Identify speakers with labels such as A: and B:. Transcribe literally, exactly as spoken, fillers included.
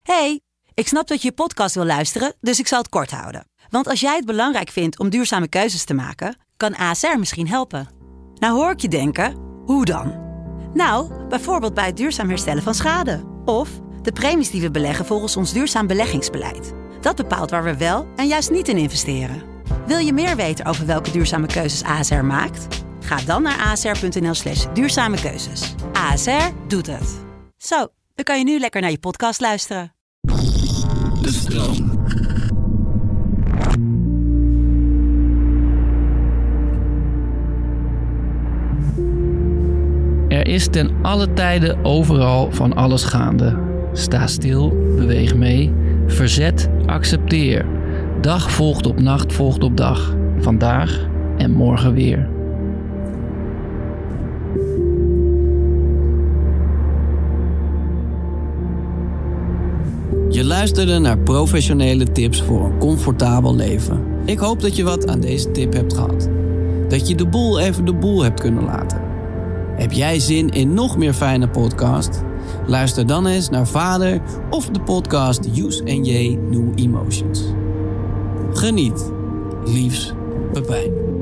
A: Hey, ik snap dat je je podcast wil luisteren, dus ik zal het kort houden. Want als jij het belangrijk vindt om duurzame keuzes te maken, kan A S R misschien helpen. Nou hoor ik je denken, hoe dan? Nou, bijvoorbeeld bij het duurzaam herstellen van schade. Of de premies die we beleggen volgens ons duurzaam beleggingsbeleid. Dat bepaalt waar we wel en juist niet in investeren. Wil je meer weten over welke duurzame keuzes A S R maakt? Ga dan naar asr.nl slash duurzame keuzes. A S R doet het. Zo, dan kan je nu lekker naar je podcast luisteren.
B: De stroom.
C: Er is ten alle tijde overal van alles gaande. Sta stil, beweeg mee. Verzet, accepteer. Dag volgt op nacht volgt op dag. Vandaag en morgen weer.
B: Je luisterde naar professionele tips voor een comfortabel leven. Ik hoop dat je wat aan deze tip hebt gehad. Dat je de boel even de boel hebt kunnen laten. Heb jij zin in nog meer fijne podcast? Luister dan eens naar Vader of de podcast Use en J New Emotions. Geniet. Liefs, Pepijn.